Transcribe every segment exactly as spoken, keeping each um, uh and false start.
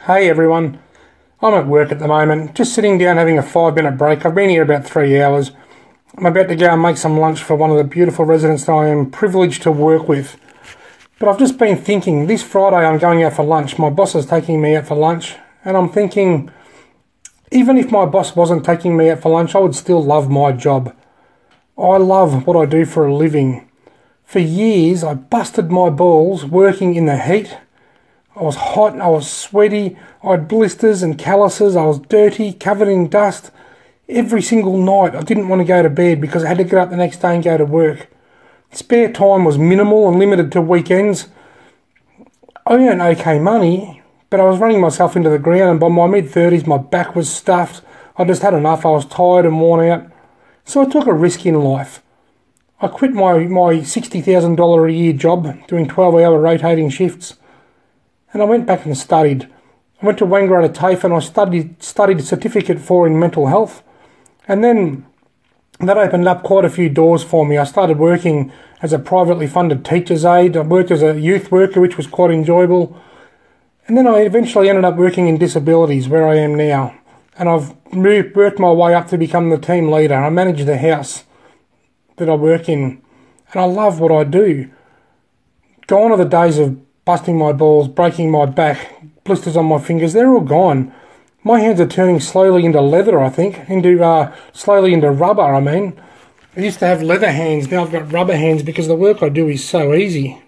Hey everyone, I'm at work at the moment, just sitting down having a five minute break. I've been here about three hours. I'm about to go and make some lunch for one of the beautiful residents that I am privileged to work with. But I've just been thinking, this Friday I'm going out for lunch. My boss is taking me out for lunch, and I'm thinking, even if my boss wasn't taking me out for lunch, I would still love my job. I love what I do for a living. For years I busted my balls working in the heat. I was hot, I was sweaty, I had blisters and calluses, I was dirty, covered in dust. Every single night I didn't want to go to bed because I had to get up the next day and go to work. Spare time was minimal and limited to weekends. I earned okay money, but I was running myself into the ground, and by my mid-thirties my back was stuffed. I just had enough, I was tired and worn out. So I took a risk in life. I quit my, my sixty thousand dollars a year job doing twelve hour rotating shifts. And I went back and studied. I went to Wangaratta TAFE and I studied studied a certificate for in mental health. And then that opened up quite a few doors for me. I started working as a privately funded teacher's aide. I worked as a youth worker, which was quite enjoyable. And then I eventually ended up working in disabilities, where I am now. And I've moved, worked my way up to become the team leader. I manage the house that I work in. And I love what I do. Gone are the days of busting my balls, breaking my back, blisters on my fingers. They're all gone. My hands are turning slowly into leather, I think, into uh, slowly into rubber, I mean. I used to have leather hands, now I've got rubber hands because the work I do is so easy.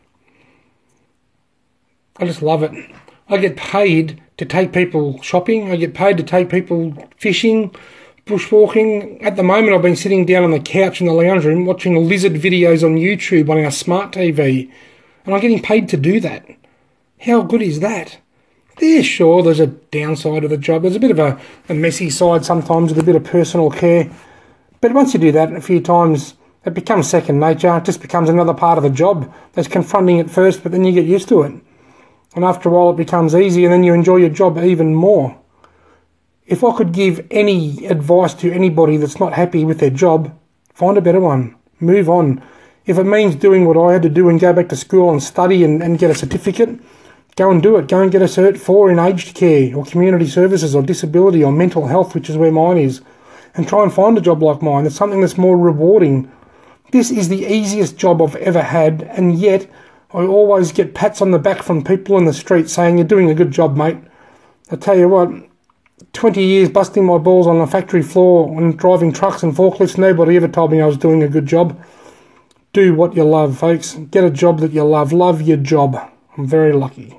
I just love it. I get paid to take people shopping, I get paid to take people fishing, bushwalking. At the moment I've been sitting down on the couch in the lounge room watching lizard videos on YouTube on our smart T V. And I'm getting paid to do that. How good is that? Yeah, sure, there's a downside of the job. There's a bit of a, a messy side sometimes with a bit of personal care. But once you do that a few times, it becomes second nature. It just becomes another part of the job. That's confronting at first, but then you get used to it. And after a while it becomes easy, and then you enjoy your job even more. If I could give any advice to anybody that's not happy with their job, find a better one. Move on. If it means doing what I had to do and go back to school and study and, and get a certificate, go and do it. Go and get a cert four in aged care or community services or disability or mental health, which is where mine is, and try and find a job like mine. It's something that's more rewarding. This is the easiest job I've ever had, and yet I always get pats on the back from people in the street saying, "You're doing a good job, mate." I tell you what, twenty years busting my balls on the factory floor and driving trucks and forklifts, nobody ever told me I was doing a good job. Do what you love, folks. Get a job that you love. Love your job. I'm very lucky.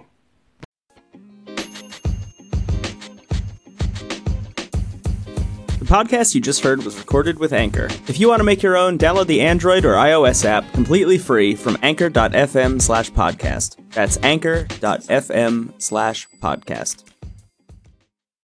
The podcast you just heard was recorded with Anchor. If you want to make your own, download the Android or iOS app completely free from anchor.fm slash podcast. That's anchor.fm slash podcast.